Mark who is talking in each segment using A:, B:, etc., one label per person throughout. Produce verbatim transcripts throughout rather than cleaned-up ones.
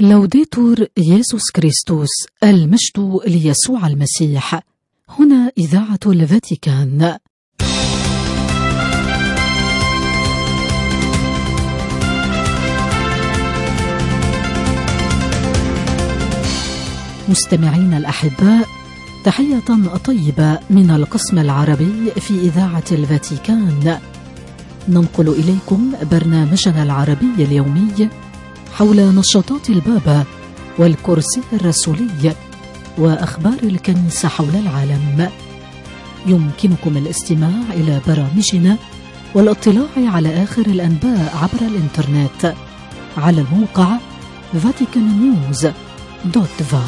A: لوديتور يسوع كريستوس، المجد ليسوع المسيح. هنا إذاعة الفاتيكان. مستمعين الأحباء، تحية طيبة من القسم العربي في إذاعة الفاتيكان. ننقل إليكم برنامجنا العربي اليومي حول نشاطات البابا والكرسي الرسولي وأخبار الكنيسة حول العالم. يمكنكم الاستماع إلى برامجنا والاطلاع على آخر الأنباء عبر الإنترنت على الموقع فاتيكان نيوز دوت فا.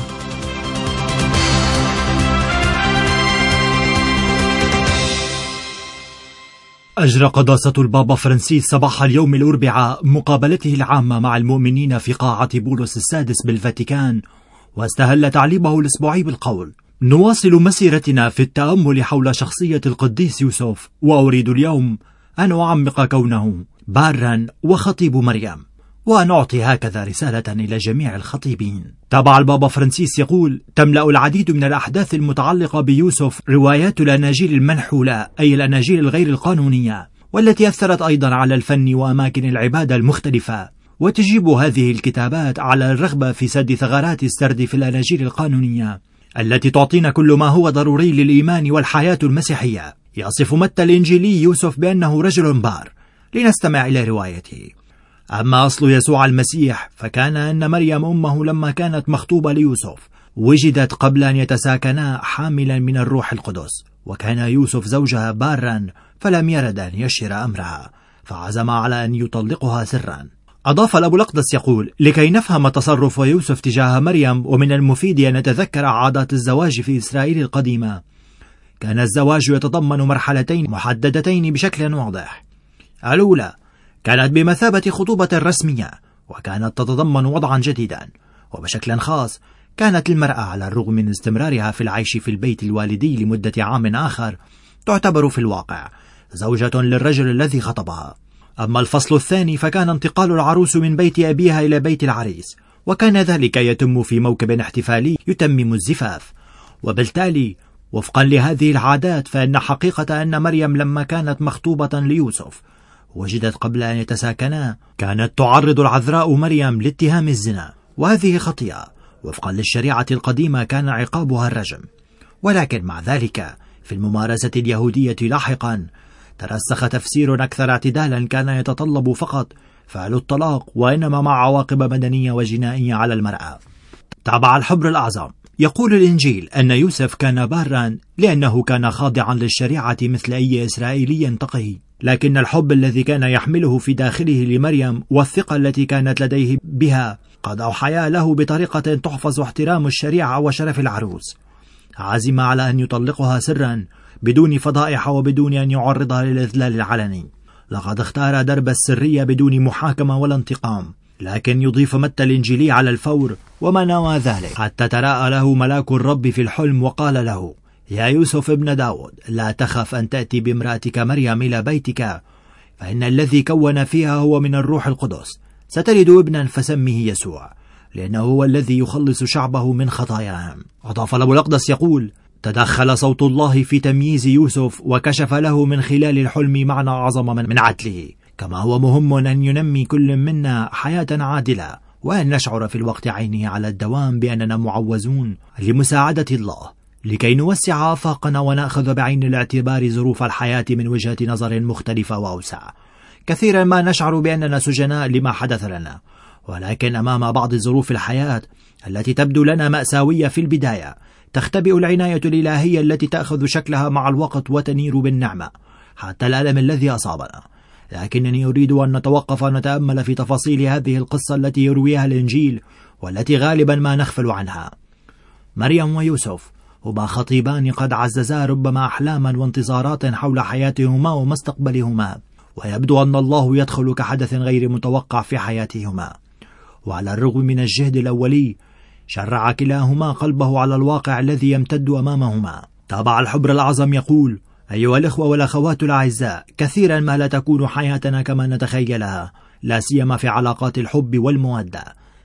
B: أجرى قداسة البابا فرانسيس صباح اليوم الأربعاء مقابلته العامة مع المؤمنين في قاعة بولس السادس بالفاتيكان، واستهل تعليمه الأسبوعي بالقول: نواصل مسيرتنا في التأمل حول شخصية القديس يوسف، وأريد اليوم أن أعمق كونه بارا وخطيب مريم، وأن أعطي هكذا رسالة إلى جميع الخطيبين. تابع البابا فرانسيس يقول: تملأ العديد من الأحداث المتعلقة بيوسف روايات الأناجيل المنحولة، أي الأناجيل الغير القانونية، والتي أثرت أيضا على الفن وأماكن العبادة المختلفة. وتجيب هذه الكتابات على الرغبة في سد ثغرات السرد في الأناجيل القانونية التي تعطينا كل ما هو ضروري للإيمان والحياة المسيحية. يصف متى الإنجيلي يوسف بأنه رجل بار. لنستمع إلى روايته. أما أصل يسوع المسيح فكان أن مريم أمه لما كانت مخطوبة ليوسف وجدت قبل أن يتساكنا حاملا من الروح القدس، وكان يوسف زوجها بارا فلم يرد أن يشهر أمرها، فعزم على أن يطلقها سرا. أضاف الأب الأقدس يقول: لكي نفهم تصرف يوسف تجاه مريم، ومن المفيد أن نتذكر عادات الزواج في إسرائيل القديمة. كان الزواج يتضمن مرحلتين محددتين بشكل واضح. الأولى كانت بمثابة خطوبة رسمية، وكانت تتضمن وضعا جديدا، وبشكل خاص كانت المرأة على الرغم من استمرارها في العيش في البيت الوالدي لمدة عام آخر تعتبر في الواقع زوجة للرجل الذي خطبها. أما الفصل الثاني فكان انتقال العروس من بيت أبيها إلى بيت العريس، وكان ذلك يتم في موكب احتفالي يتمم الزفاف. وبالتالي وفقا لهذه العادات فإن حقيقة أن مريم لما كانت مخطوبة ليوسف وجدت قبل أن يتساكنا كانت تعرض العذراء مريم لاتهام الزنا، وهذه خطيئة وفقا للشريعة القديمة كان عقابها الرجم. ولكن مع ذلك في الممارسة اليهودية لاحقا ترسخ تفسير أكثر اعتدالا كان يتطلب فقط فعل الطلاق، وإنما مع عواقب مدنية وجنائية على المرأة. تابع الحبر الأعظم يقول الإنجيل أن يوسف كان بارا لأنه كان خاضعا للشريعة مثل أي إسرائيلي تقي، لكن الحب الذي كان يحمله في داخله لمريم والثقة التي كانت لديه بها قد أوحيا له بطريقة تحفظ احترام الشريعة وشرف العروس. عزم على أن يطلقها سرا بدون فضائح وبدون أن يعرضها للإذلال العلني. لقد اختار درب السرية بدون محاكمة ولا انتقام، لكن يضيف متى الإنجيلي على الفور: وما نوى ذلك حتى تراءى له ملاك الرب في الحلم وقال له: يا يوسف ابن داود، لا تخف أن تأتي بامرأتك مريم إلى بيتك، فإن الذي كون فيها هو من الروح القدس، ستلد ابنا فسميه يسوع، لأنه هو الذي يخلص شعبه من خطاياهم. أضاف الأب الأقدس يقول: تدخل صوت الله في تمييز يوسف وكشف له من خلال الحلم معنى أعظم من عدله، كما هو مهم أن ينمي كل منا حياة عادلة، وأن نشعر في الوقت عينه على الدوام بأننا معوزون لمساعدة الله لكي نوسع آفاقنا ونأخذ بعين الاعتبار ظروف الحياة من وجهة نظر مختلفة وأوسع. كثيرا ما نشعر بأننا سجناء لما حدث لنا، ولكن أمام بعض ظروف الحياة التي تبدو لنا مأساوية في البداية تختبئ العناية الإلهية التي تأخذ شكلها مع الوقت وتنير بالنعمة حتى الألم الذي أصابنا. لكنني أريد أن نتوقف ونتأمل في تفاصيل هذه القصة التي يرويها الإنجيل والتي غالبا ما نغفل عنها. مريم ويوسف هما خطيبان قد عززا ربما أحلاما وانتظارات حول حياتهما ومستقبلهما، ويبدو أن الله يدخل كحدث غير متوقع في حياتهما. وعلى الرغم من الجهد الأولي شرع كلاهما قلبه على الواقع الذي يمتد أمامهما. تابع الحبر الأعظم يقول: أيها الإخوة والأخوات الأعزاء، كثيرا ما لا تكون حياتنا كما نتخيلها، لا سيما في علاقات الحب والمودة.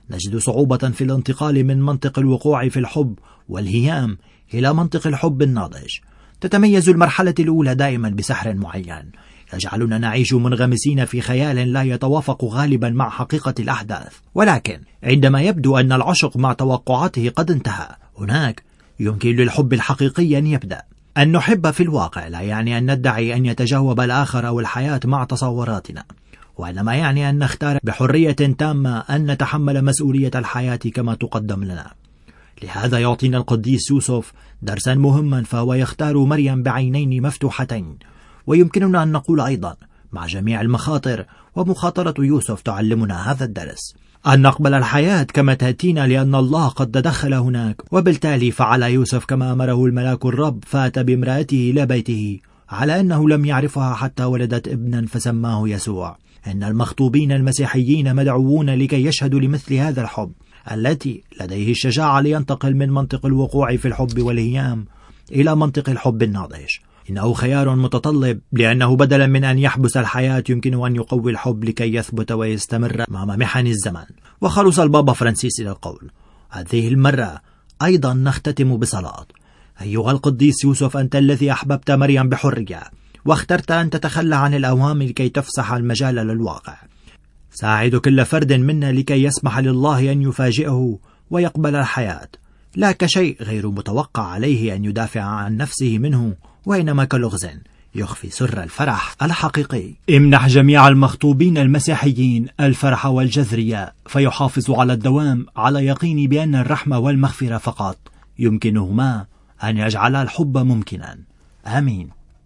B: نجد صعوبة في الانتقال من منطق الوقوع في الحب والهيام إلى منطق الحب الناضج. تتميز المرحلة الأولى دائما بسحر معين يجعلنا نعيش منغمسين في خيال لا يتوافق غالبا مع حقيقة الأحداث، ولكن عندما يبدو أن العشق مع توقعاته قد انتهى، هناك يمكن للحب الحقيقي أن يبدأ. أن نحب في الواقع لا يعني أن ندعي أن يتجاوب الآخر أو الحياة مع تصوراتنا، وإنما يعني أن نختار بحرية تامة أن نتحمل مسؤولية الحياة كما تقدم لنا. لهذا يعطينا القديس يوسف درسا مهما، فهو يختار مريم بعينين مفتوحتين. ويمكننا أن نقول أيضا مع جميع المخاطر، ومخاطرة يوسف تعلمنا هذا الدرس، أن نقبل الحياة كما تأتينا لأن الله قد تدخل هناك. وبالتالي فعل يوسف كما أمره الملاك الرب، فأتى بامرأته إلى بيته على أنه لم يعرفها حتى ولدت ابنا فسماه يسوع. إن المخطوبين المسيحيين مدعوون لكي يشهدوا لمثل هذا الحب التي لديه الشجاعة لينتقل من منطق الوقوع في الحب والهيام إلى منطق الحب الناضج. إنه خيار متطلب، لأنه بدلا من أن يحبس الحياة يمكن أن يقوي الحب لكي يثبت ويستمر أمام محن الزمن. وخلص البابا فرانسيس إلى القول. هذه المرة أيضا نختتم بصلاة. أيها القديس يوسف، أنت الذي أحببت مريم بحرية واخترت أن تتخلى عن الأوهام لكي تفسح المجال للواقع. ساعد كل فرد منا لكي يسمح لله أن يفاجئه ويقبل الحياة، لا كشيء غير متوقع عليه أن يدافع عن نفسه منه، وإنما كلغز يخفي سر الفرح الحقيقي. امنح جميع المخطوبين المسيحيين الفرح والجذرية، فيحافظ على الدوام على يقين بأن الرحمة والمغفرة فقط يمكنهما أن يجعل الحب ممكنا. آمين.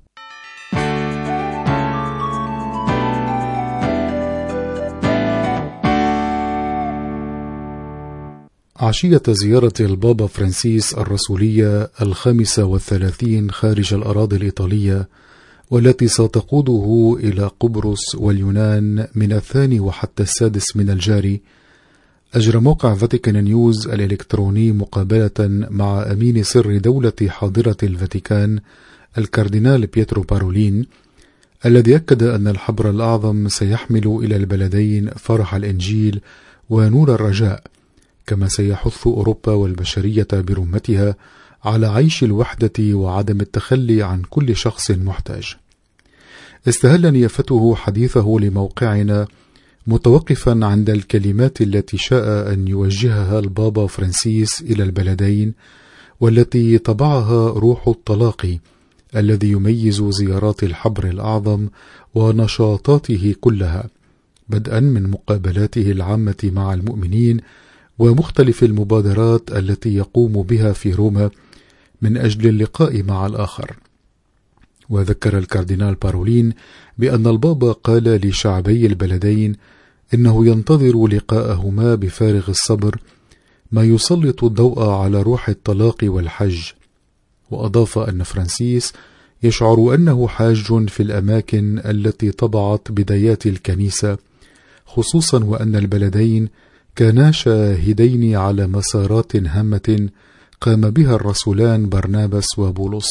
C: عشية زيارة البابا فرانسيس الرسولية الخامسة والثلاثين خارج الأراضي الإيطالية، والتي ستقوده إلى قبرص واليونان من الثاني وحتى السادس من الجاري، أجرى موقع فاتيكان نيوز الإلكتروني مقابلة مع أمين سر دولة حاضرة الفاتيكان الكاردينال بيترو بارولين، الذي أكد أن الحبر الأعظم سيحمل إلى البلدين فرح الإنجيل ونور الرجاء، كما سيحث أوروبا والبشرية برمتها على عيش الوحدة وعدم التخلي عن كل شخص محتاج. استهل نيافته حديثه لموقعنا متوقفا عند الكلمات التي شاء أن يوجهها البابا فرانسيس إلى البلدين، والتي طبعها روح التلاقي الذي يميز زيارات الحبر الأعظم ونشاطاته كلها، بدءا من مقابلاته العامة مع المؤمنين ومختلف المبادرات التي يقوم بها في روما من أجل اللقاء مع الآخر. وذكر الكاردينال بارولين بأن البابا قال لشعبي البلدين إنه ينتظر لقاءهما بفارغ الصبر، ما يسلط الضوء على روح الطلاق والحج. وأضاف أن فرانسيس يشعر أنه حاج في الأماكن التي طبعت بدايات الكنيسة، خصوصا وأن البلدين كانا شاهدين على مسارات هامة قام بها الرسولان برنابس وبولس.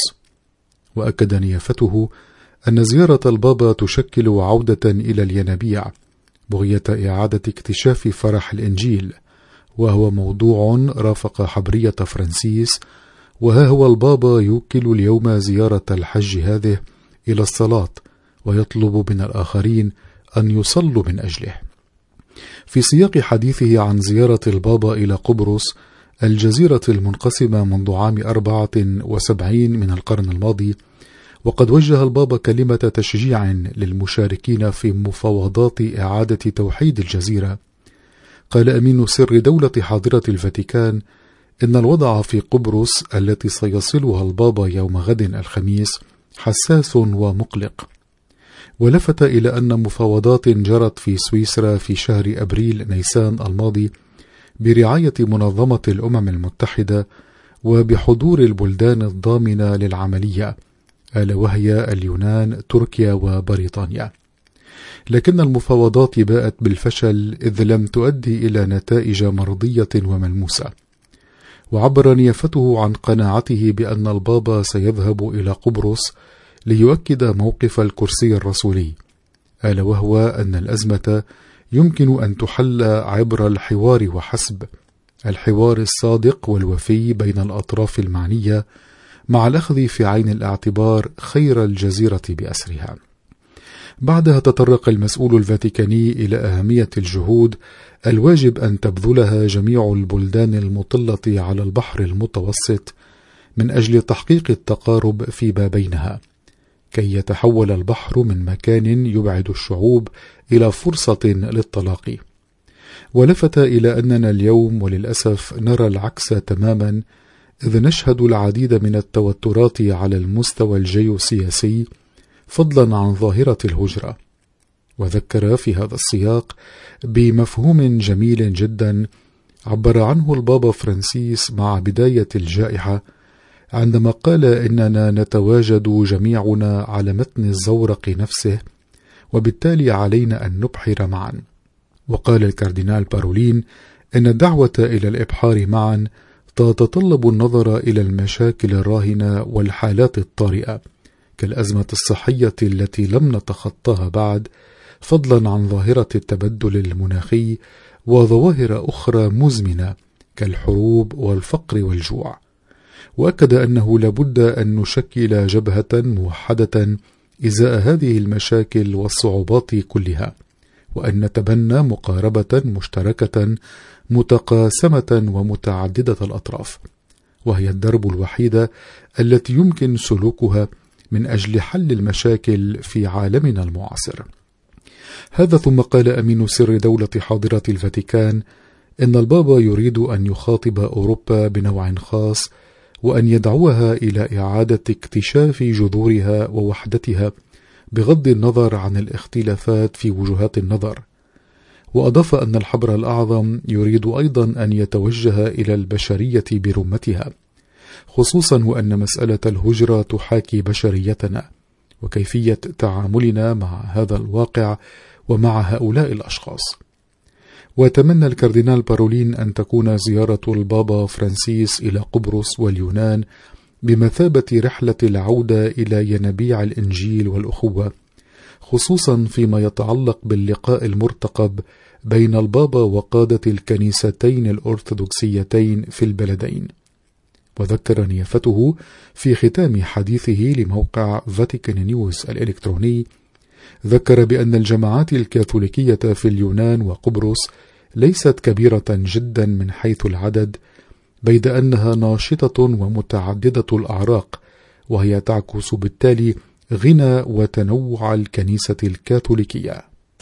C: وأكد نيافته أن زيارة البابا تشكل عودة إلى الينابيع بغية إعادة اكتشاف فرح الإنجيل، وهو موضوع رافق حبرية فرانسيس. وها هو البابا يوكل اليوم زيارة الحج هذه إلى الصلاة، ويطلب من الآخرين أن يصلوا من أجله. في سياق حديثه عن زيارة البابا إلى قبرص، الجزيرة المنقسمة منذ عام أربعة وسبعين من القرن الماضي، وقد وجه البابا كلمة تشجيع للمشاركين في مفاوضات إعادة توحيد الجزيرة. قال أمين سر دولة حاضرة الفاتيكان إن الوضع في قبرص التي سيصلها البابا يوم غد الخميس حساس ومقلق، ولفت إلى أن مفاوضات جرت في سويسرا في شهر أبريل نيسان الماضي برعاية منظمة الأمم المتحدة وبحضور البلدان الضامنة للعملية، ألا وهي اليونان، تركيا وبريطانيا. لكن المفاوضات باءت بالفشل إذ لم تؤدي إلى نتائج مرضية وملموسة. وعبر نيافته عن قناعته بأن البابا سيذهب إلى قبرص ليؤكد موقف الكرسي الرسولي، ألا وهو أن الأزمة يمكن أن تحل عبر الحوار وحسب، الحوار الصادق والوفي بين الأطراف المعنية، مع الأخذ في عين الاعتبار خير الجزيرة بأسرها. بعدها تطرق المسؤول الفاتيكاني إلى أهمية الجهود الواجب أن تبذلها جميع البلدان المطلة على البحر المتوسط من أجل تحقيق التقارب فيما بينها، كي يتحول البحر من مكان يبعد الشعوب إلى فرصة للتلاقي. ولفت إلى أننا اليوم وللأسف نرى العكس تماما، إذ نشهد العديد من التوترات على المستوى الجيوسياسي فضلا عن ظاهرة الهجرة. وذكر في هذا السياق بمفهوم جميل جدا عبر عنه البابا فرانسيس مع بداية الجائحة، عندما قال إننا نتواجد جميعنا على متن الزورق نفسه، وبالتالي علينا أن نبحر معا. وقال الكاردينال بارولين إن الدعوة إلى الإبحار معا تتطلب النظر إلى المشاكل الراهنة والحالات الطارئة كالأزمة الصحية التي لم نتخطاها بعد، فضلا عن ظاهرة التبدل المناخي وظواهر أخرى مزمنة كالحروب والفقر والجوع. وأكد أنه لابد أن نشكل جبهة موحدة إزاء هذه المشاكل والصعوبات كلها، وأن نتبنى مقاربة مشتركة متقاسمة ومتعددة الأطراف، وهي الدرب الوحيدة التي يمكن سلوكها من أجل حل المشاكل في عالمنا المعاصر. هذا ثم قال أمين سر دولة حاضرة الفاتيكان إن البابا يريد أن يخاطب أوروبا بنوع خاص، وأن يدعوها إلى إعادة اكتشاف جذورها ووحدتها بغض النظر عن الاختلافات في وجهات النظر. وأضاف أن الحبر الأعظم يريد أيضا أن يتوجه إلى البشرية برمتها، خصوصا وأن مسألة الهجرة تحاكي بشريتنا وكيفية تعاملنا مع هذا الواقع ومع هؤلاء الأشخاص. وتمنى الكاردينال بارولين أن تكون زيارة البابا فرانسيس إلى قبرص واليونان بمثابة رحلة العودة إلى ينابيع الإنجيل والأخوة، خصوصا فيما يتعلق باللقاء المرتقب بين البابا وقادة الكنيستين الأرثوذكسيتين في البلدين. وذكر نيافته في ختام حديثه لموقع فاتيكان نيوز الإلكتروني، ذكر بأن الجماعات الكاثوليكية في اليونان وقبرص ليست كبيرة جدا من حيث العدد، بيد أنها ناشطة ومتعددة الأعراق، وهي تعكس بالتالي غنى وتنوع الكنيسة الكاثوليكية.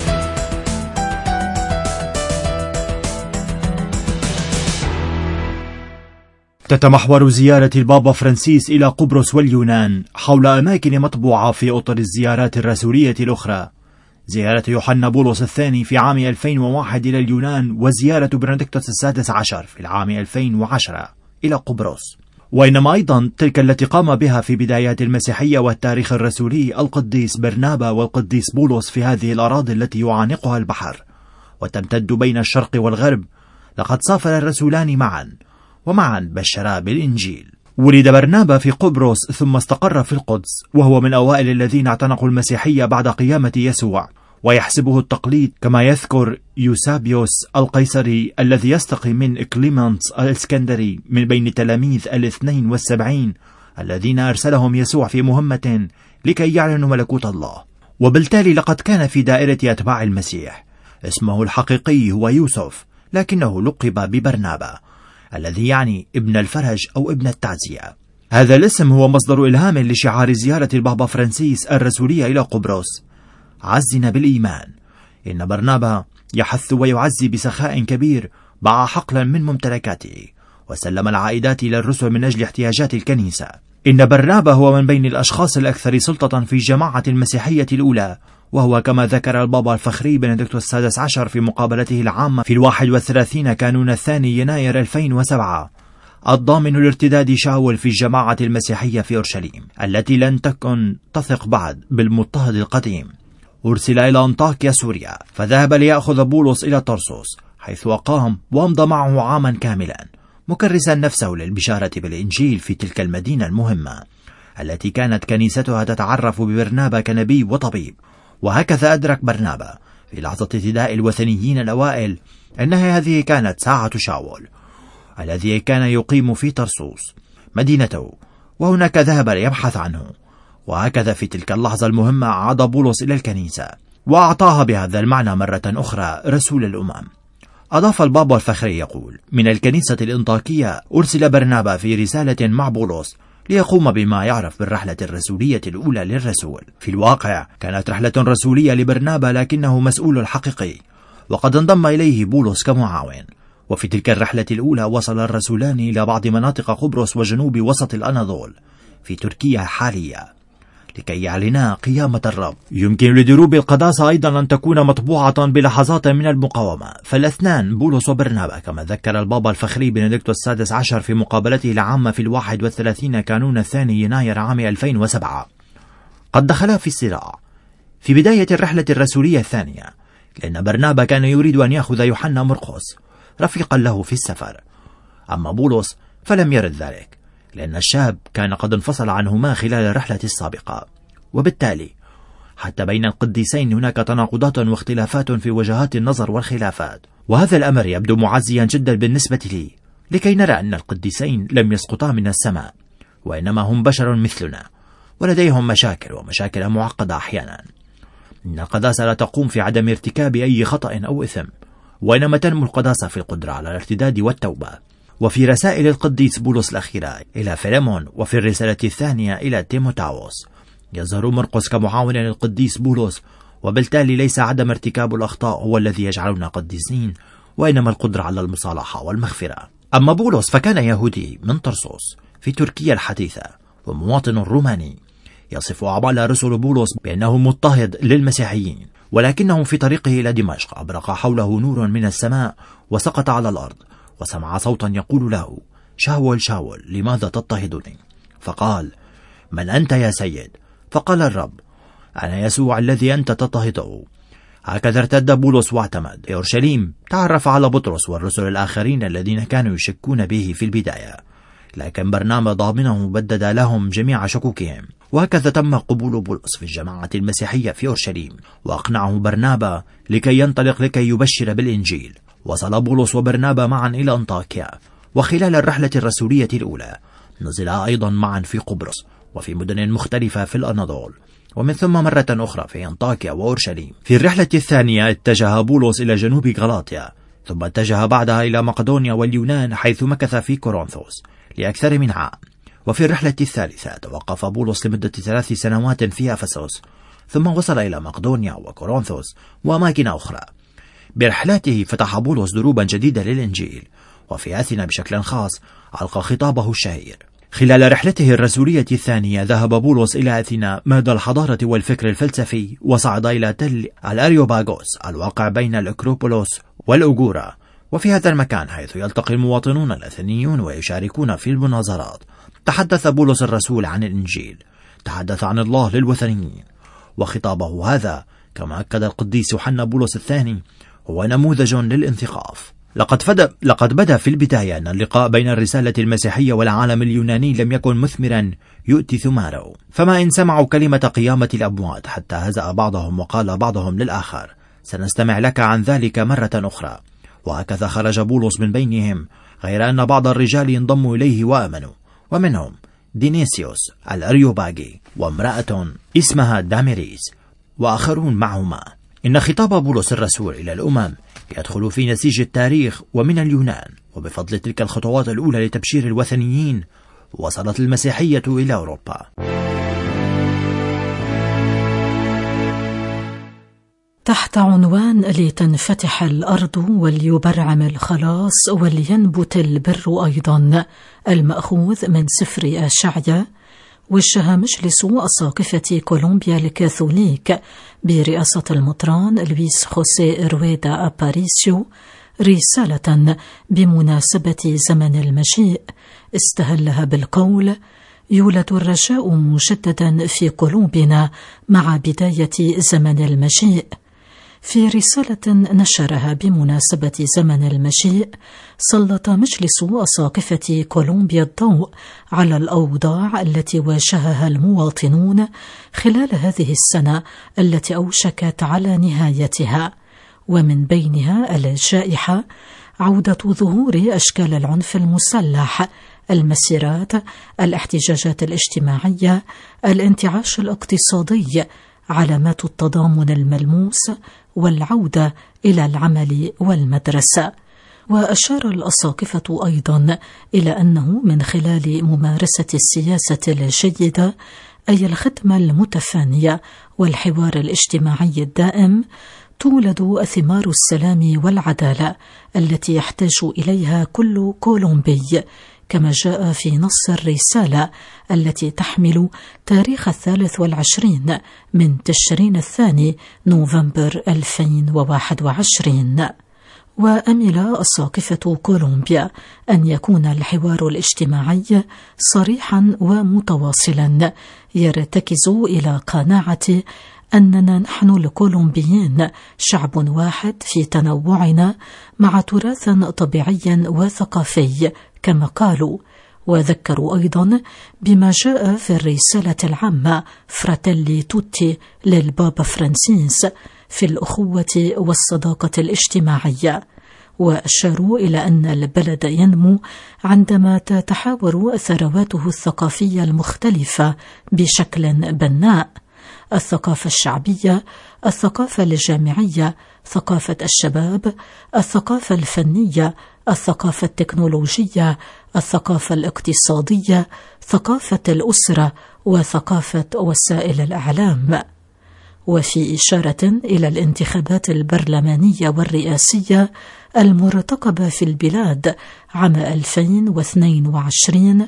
B: تتمحور زيارة البابا فرانسيس إلى قبرص واليونان حول أماكن مطبوعة في أطر الزيارات الرسولية الأخرى: زيارة يوحنا بولس الثاني في عام ألفين وواحد إلى اليونان، وزيارة بنديكتوس السادس عشر في العام ألفين وعشرة إلى قبرص. وإنما أيضا تلك التي قام بها في بدايات المسيحية والتاريخ الرسولي القديس برنابا والقديس بولس في هذه الأراضي التي يعانقها البحر وتمتد بين الشرق والغرب. لقد سافر الرسولان معا ومعا بشرا بالإنجيل. ولد برنابا في قبرص ثم استقر في القدس، وهو من أوائل الذين اعتنقوا المسيحية بعد قيامة يسوع، ويحسبه التقليد كما يذكر يوسابيوس القيصري الذي يستقي من كليمنتس الإسكندري من بين التلاميذ الاثنين والسبعين الذين أرسلهم يسوع في مهمة لكي يعلنوا ملكوت الله. وبالتالي لقد كان في دائرة أتباع المسيح. اسمه الحقيقي هو يوسف، لكنه لقب ببرنابا الذي يعني ابن الفرج أو ابن التعزية. هذا الاسم هو مصدر إلهام لشعار زيارة البابا فرانسيس الرسولية إلى قبرص: عزنا بالإيمان. إن برنابا يحث ويعزي بسخاء كبير، باع حقلا من ممتلكاته وسلم العائدات إلى الرسل من أجل احتياجات الكنيسة. إن برنابا هو من بين الأشخاص الأكثر سلطة في جماعة المسيحية الأولى، وهو كما ذكر البابا الفخري بنديكتوس السادس عشر في مقابلته العامة في الواحد والثلاثين كانون الثاني يناير ألفين وسبعة الضامن لارتداد شاول في الجماعة المسيحية في أورشليم التي لن تكن تثق بعد بالمضطهد القديم. أرسل إلى أنطاكيا سوريا، فذهب ليأخذ بولس إلى طرسوس حيث أقام وأمضى معه عاما كاملا، مكرسا نفسه للبشارة بالإنجيل في تلك المدينة المهمة التي كانت كنيستها تتعرف ببرنابا كنبي وطبيب. وهكذا أدرك برنابا في لحظة اعتداء الوثنيين الأوائل أنها هذه كانت ساعة شاول الذي كان يقيم في طرسوس مدينته، وهناك ذهب ليبحث عنه. وهكذا في تلك اللحظة المهمة عاد بولس إلى الكنيسة وأعطاها بهذا المعنى مرة أخرى رسول الأمم. أضاف البابا الفخري يقول: من الكنيسة الإنطاكية أرسل برنابا في رسالة مع بولس ليقوم بما يعرف بالرحلة الرسولية الأولى للرسول. في الواقع كانت رحلة رسولية لبرنابا لكنه مسؤول الحقيقي، وقد انضم إليه بولس كمعاون. وفي تلك الرحلة الأولى وصل الرسولان إلى بعض مناطق قبرص وجنوب وسط الأناضول في تركيا حاليا لكي يعلنا قيامة الرب. يمكن لدروب القداسة أيضا أن تكون مطبوعة بلحظات من المقاومة، فالاثنان بولس وبرنابا كما ذكر البابا الفخري بنديكتوس السادس عشر في مقابلته العامة في الواحد والثلاثين كانون الثاني يناير عام ألفين وسبعة قد دخلا في الصراع في بداية الرحلة الرسولية الثانية، لأن برنابا كان يريد أن يأخذ يوحنا مرقس رفيقا له في السفر، أما بولس فلم يرد ذلك لأن الشاب كان قد انفصل عنهما خلال الرحلة السابقة. وبالتالي حتى بين القديسين هناك تناقضات واختلافات في وجهات النظر والخلافات، وهذا الأمر يبدو معزيا جدا بالنسبة لي لكي نرى أن القديسين لم يسقطا من السماء، وإنما هم بشر مثلنا ولديهم مشاكل ومشاكل معقدة أحيانا. إن القداسة لا تقوم في عدم ارتكاب أي خطأ أو إثم، وإنما تنمو القداسة في القدرة على الارتداد والتوبة. وفي رسائل القديس بولس الأخيرة إلى فيليمون وفي الرسالة الثانية إلى تيموتاوس يظهر مرقس كمعاون للقديس بولس، وبالتالي ليس عدم ارتكاب الأخطاء هو الذي يجعلنا قديسين، وإنما القدرة على المصالحة والمغفرة. أما بولس فكان يهودي من طرسوس في تركيا الحديثة ومواطن روماني. يصف أعمال رسل بولس بأنه مضطهد للمسيحيين، ولكنه في طريقه إلى دمشق أبرق حوله نور من السماء وسقط على الأرض، وسمع صوتا يقول له: شاول شاول لماذا تضطهدني؟ فقال: من أنت يا سيد؟ فقال الرب: أنا يسوع الذي أنت تضطهده. هكذا ارتد بولس واعتمد. في أورشليم تعرف على بطرس والرسل الآخرين الذين كانوا يشكون به في البداية، لكن برنابا ضامنه بدد لهم جميع شكوكهم. وهكذا تم قبول بولس في الجماعة المسيحية في أورشليم، وأقنعه برنابا لكي ينطلق لكي يبشر بالإنجيل. وصل بولس وبرنابا معا إلى أنطاكيا، وخلال الرحلة الرسولية الأولى نزلا أيضا معا في قبرص وفي مدن مختلفة في الأناضول، ومن ثم مرة أخرى في أنطاكيا وأورشليم. في الرحلة الثانية اتجه بولس إلى جنوب غلاطيا، ثم اتجه بعدها إلى مقدونيا واليونان حيث مكث في كورنثوس لأكثر من عام. وفي الرحلة الثالثة توقف بولس لمدة ثلاث سنوات في أفسس، ثم وصل إلى مقدونيا وكورنثوس وأماكن أخرى. برحلاته فتح بولس دروبا جديدة للإنجيل، وفي أثينا بشكل خاص ألقى خطابه الشهير. خلال رحلته الرسولية الثانية ذهب بولس إلى أثينا مهد الحضارة والفكر الفلسفي، وصعد إلى تل الأريوباغوس الواقع بين الأكروبولوس والأوغورا. وفي هذا المكان حيث يلتقي المواطنون الأثينيون ويشاركون في المناظرات تحدث بولس الرسول عن الإنجيل، تحدث عن الله للوثنيين. وخطابه هذا كما أكد القديس يوحنا بولس الثاني هو نموذج للانثقاف. لقد, فد... لقد بدا في البداية أن اللقاء بين الرسالة المسيحية والعالم اليوناني لم يكن مثمرا يؤتي ثماره، فما إن سمعوا كلمة قيامة الأموات حتى هزأ بعضهم وقال بعضهم للآخر: سنستمع لك عن ذلك مرة أخرى. وهكذا خرج بولس من بينهم، غير أن بعض الرجال انضموا إليه وآمنوا، ومنهم دينيسيوس الأريوباغي وامرأة اسمها داميريس وآخرون معهما. إن خطاب بولس الرسول إلى الأمم يدخل في نسيج التاريخ ومن اليونان، وبفضل تلك الخطوات الأولى لتبشير الوثنيين وصلت المسيحية إلى أوروبا.
A: تحت عنوان لتنفتح الأرض وليبرعم الخلاص ولينبت البر أيضا، المأخوذ من سفر أشعيا، وجه مجلس أساقفة كولومبيا الكاثوليك برئاسة المطران لويس خوسيه رويدا أباريسيو رسالة بمناسبة زمن المجيء استهلها بالقول: يولد الرجاء مجددا في قلوبنا مع بداية زمن المجيء. في رسالة نشرها بمناسبة زمن المجيء، سلط مجلس أساقفة كولومبيا الضوء على الأوضاع التي واجهها المواطنون خلال هذه السنة التي أوشكت على نهايتها، ومن بينها الجائحة، عودة ظهور أشكال العنف المسلح، المسيرات، الاحتجاجات الاجتماعية، الانتعاش الاقتصادي، علامات التضامن الملموس، والعودة إلى العمل والمدرسة. وأشار الأساقفة أيضا إلى أنه من خلال ممارسة السياسة الجيدة، أي الخدمة المتفانية والحوار الاجتماعي الدائم، تولد ثمار السلام والعدالة التي يحتاج إليها كل كولومبي، كما جاء في نص الرسالة التي تحمل تاريخ الثالث والعشرين من تشرين الثاني نوفمبر ألفين وواحد وعشرين. وأمل أساقفة كولومبيا أن يكون الحوار الاجتماعي صريحا ومتواصلا، يرتكز إلى قناعة أننا نحن الكولومبيين شعب واحد في تنوعنا، مع تراث طبيعي وثقافي كما قالوا. وذكروا أيضا بما جاء في الرسالة العامة فراتيلي توتي للبابا فرانسيس في الأخوة والصداقة الاجتماعية، وأشاروا إلى أن البلد ينمو عندما تتحاور ثرواته الثقافية المختلفة بشكل بناء: الثقافة الشعبية، الثقافة الجامعية، ثقافة الشباب، الثقافة الفنية، الثقافة التكنولوجية، الثقافة الاقتصادية، ثقافة الأسرة، وثقافة وسائل الإعلام. وفي إشارة إلى الانتخابات البرلمانية والرئاسية المرتقبة في البلاد عام ألفين واثنين وعشرين،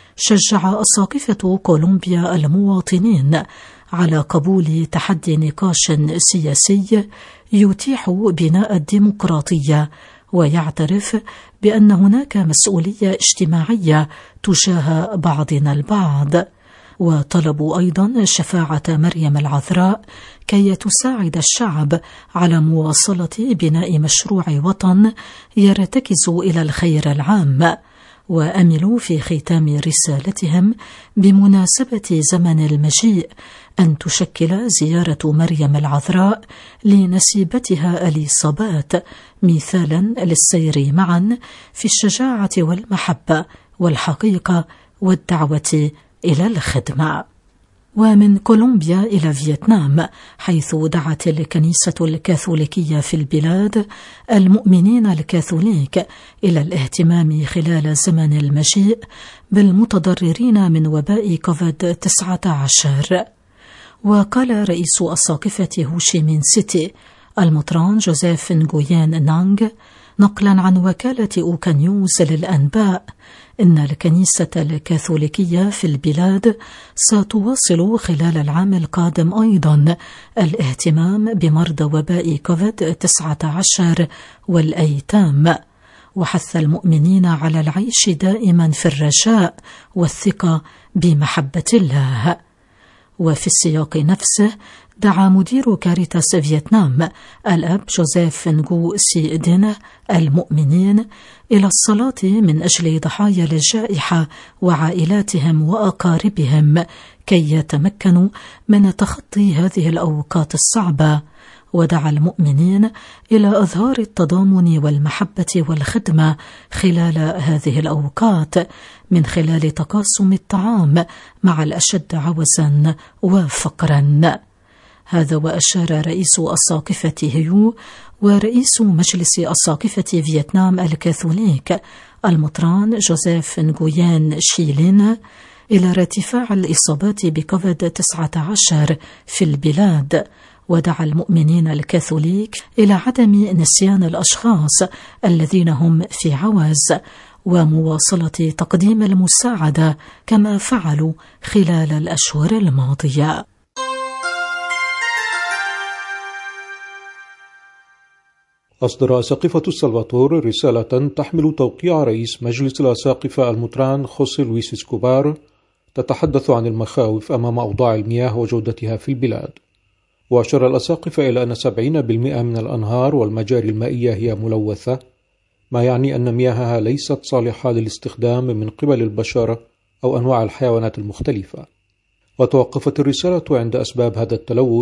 A: شجع أساقفة كولومبيا المواطنين على قبول تحدي نقاش سياسي يتيح بناء الديمقراطية، ويعترف بأن هناك مسؤولية اجتماعية تجاه بعضنا البعض. وطلبوا أيضا شفاعة مريم العذراء كي تساعد الشعب على مواصلة بناء مشروع وطن يرتكز إلى الخير العام. وأملوا في ختام رسالتهم بمناسبة زمن المجيء أن تشكل زيارة مريم العذراء لنسيبتها إليصابات مثالا للسير معا في الشجاعة والمحبة والحقيقة والدعوة إلى الخدمة. ومن كولومبيا إلى فيتنام، حيث دعت الكنيسة الكاثوليكية في البلاد المؤمنين الكاثوليك إلى الاهتمام خلال زمن المجيء بالمتضررين من وباء كوفيد تسعة عشر. وقال رئيس أساقفة هوشي مين سيتي المطران جوزيف نغويان نانغ نقلا عن وكالة أوكا نيوز للأنباء إن الكنيسة الكاثوليكية في البلاد ستواصل خلال العام القادم أيضا الاهتمام بمرضى وباء كوفيد تسعة عشر والأيتام، وحث المؤمنين على العيش دائما في الرجاء والثقة بمحبة الله. وفي السياق نفسه دعا مدير كاريتاس فيتنام الأب جوزيف نغو سي دين المؤمنين إلى الصلاة من أجل ضحايا الجائحة وعائلاتهم وأقاربهم كي يتمكنوا من تخطي هذه الأوقات الصعبة. ودعا المؤمنين إلى إظهار التضامن والمحبة والخدمة خلال هذه الأوقات من خلال تقاسم الطعام مع الأشد عوزا وفقرا. هذا وأشار رئيس أساقفة هيو ورئيس مجلس أساقفة فيتنام الكاثوليك المطران جوزيف نغويان شيلين إلى ارتفاع الإصابات بكوفيد تسعة عشر في البلاد، ودعا المؤمنين الكاثوليك إلى عدم نسيان الأشخاص الذين هم في عوز ومواصلة تقديم المساعدة كما فعلوا خلال الأشهر الماضية.
D: أصدر أساقفة السلفادور رسالة تحمل توقيع رئيس مجلس الأساقفة المطران خوسيه لويس اسكوبار تتحدث عن المخاوف أمام أوضاع المياه وجودتها في البلاد. وأشار الأساقفة إلى أن سبعين بالمئة من الأنهار والمجاري المائية هي ملوثة، ما يعني أن مياهها ليست صالحة للاستخدام من قبل البشر أو أنواع الحيوانات المختلفة. وتوقفت الرسالة عند أسباب هذا التلوث،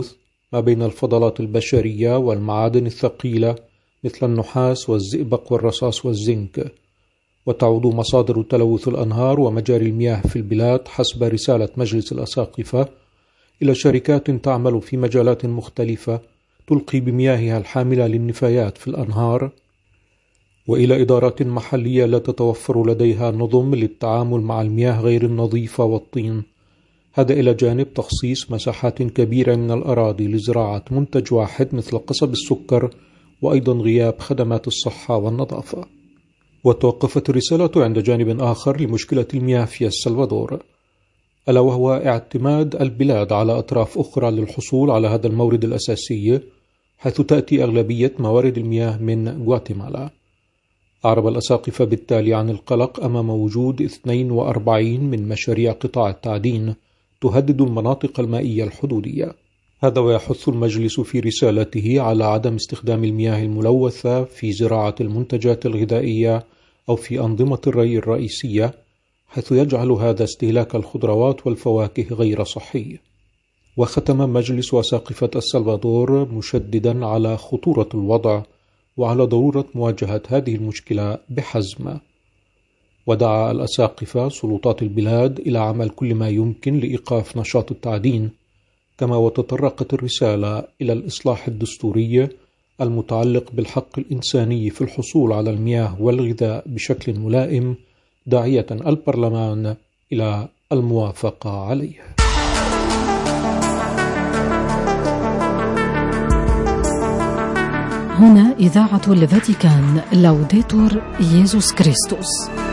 D: ما بين الفضلات البشرية والمعادن الثقيلة مثل النحاس والزئبق والرصاص والزنك. وتعود مصادر تلوث الأنهار ومجاري المياه في البلاد حسب رسالة مجلس الأساقفة إلى شركات تعمل في مجالات مختلفة تلقي بمياهها الحاملة للنفايات في الأنهار، وإلى إدارات محلية لا تتوفر لديها نظم للتعامل مع المياه غير النظيفة والطين. هذا إلى جانب تخصيص مساحات كبيرة من الأراضي لزراعة منتج واحد مثل قصب السكر، وأيضا غياب خدمات الصحة والنظافة. وتوقفت الرسالة عند جانب آخر لمشكلة المياه في السلفادور، ألا وهو اعتماد البلاد على أطراف أخرى للحصول على هذا المورد الأساسي، حيث تأتي أغلبية موارد المياه من غواتيمالا. أعرب الأساقفة بالتالي عن القلق أمام وجود اثنين وأربعين من مشاريع قطاع التعدين تهدد المناطق المائية الحدودية. هذا ويحث المجلس في رسالته على عدم استخدام المياه الملوثة في زراعة المنتجات الغذائية أو في أنظمة الري الرئيسية، حيث يجعل هذا استهلاك الخضروات والفواكه غير صحي. وختم مجلس أساقفة السلفادور مشددا على خطورة الوضع وعلى ضرورة مواجهة هذه المشكلة بحزم. ودعا الأساقفة سلطات البلاد إلى عمل كل ما يمكن لإيقاف نشاط التعدين، كما وتطرقت الرسالة إلى الإصلاح الدستوري المتعلق بالحق الإنساني في الحصول على المياه والغذاء بشكل ملائم، داعية البرلمان إلى الموافقة عليه.
A: هنا إذاعة الفاتيكان، لوديتور ييسوس كريستوس.